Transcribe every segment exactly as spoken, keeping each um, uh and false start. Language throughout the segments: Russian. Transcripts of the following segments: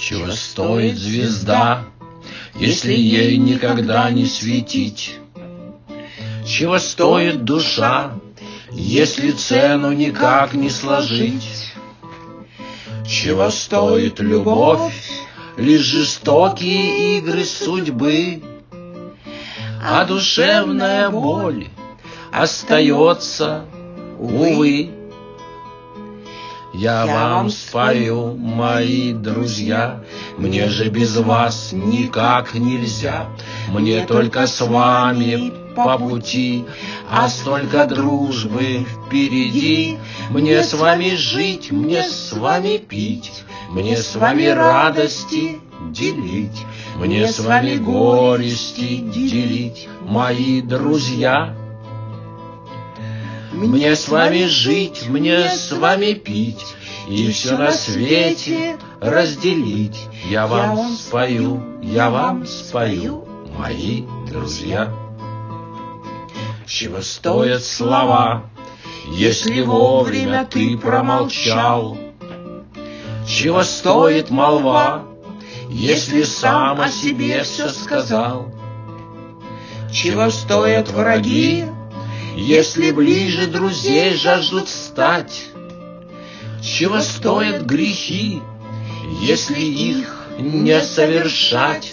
Чего стоит звезда, если ей никогда не светить? Чего стоит душа, если цену никак не сложить? Чего стоит любовь, лишь жестокие игры судьбы, а душевная боль остается, увы. Я вам спою, мои друзья, мне же без вас никак нельзя. Мне только с вами по пути, а столько дружбы впереди. Мне с вами жить, мне с вами пить, мне с вами радости делить, мне с вами горести делить, мои друзья. Мне с вами жить, мне с вами пить, и все на свете разделить. Я вам спою, я вам спою, мои друзья. Чего стоят слова, если вовремя ты промолчал? Чего стоит молва, если сам о себе все сказал? Чего стоят враги, если ближе друзей жаждут стать? Чего стоят грехи, если их не совершать?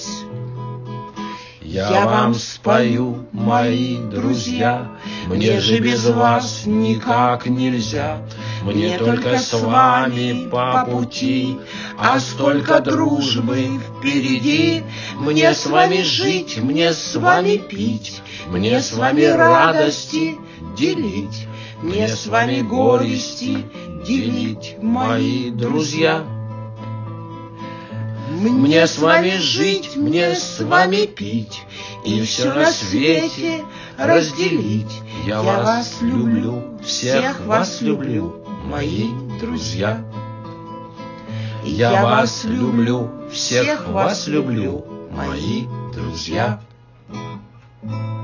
Я вам спою, мои друзья, мне же без вас никак нельзя. Мне только с вами по пути, а столько дружбы впереди. Мне с вами жить, мне с вами пить, мне с вами радости делить, мне с вами горести делить, мои друзья. Мне с вами жить, мне с вами пить, и все на свете разделить. Я вас люблю, всех вас люблю, мои друзья. Я вас люблю, всех вас люблю, мои друзья.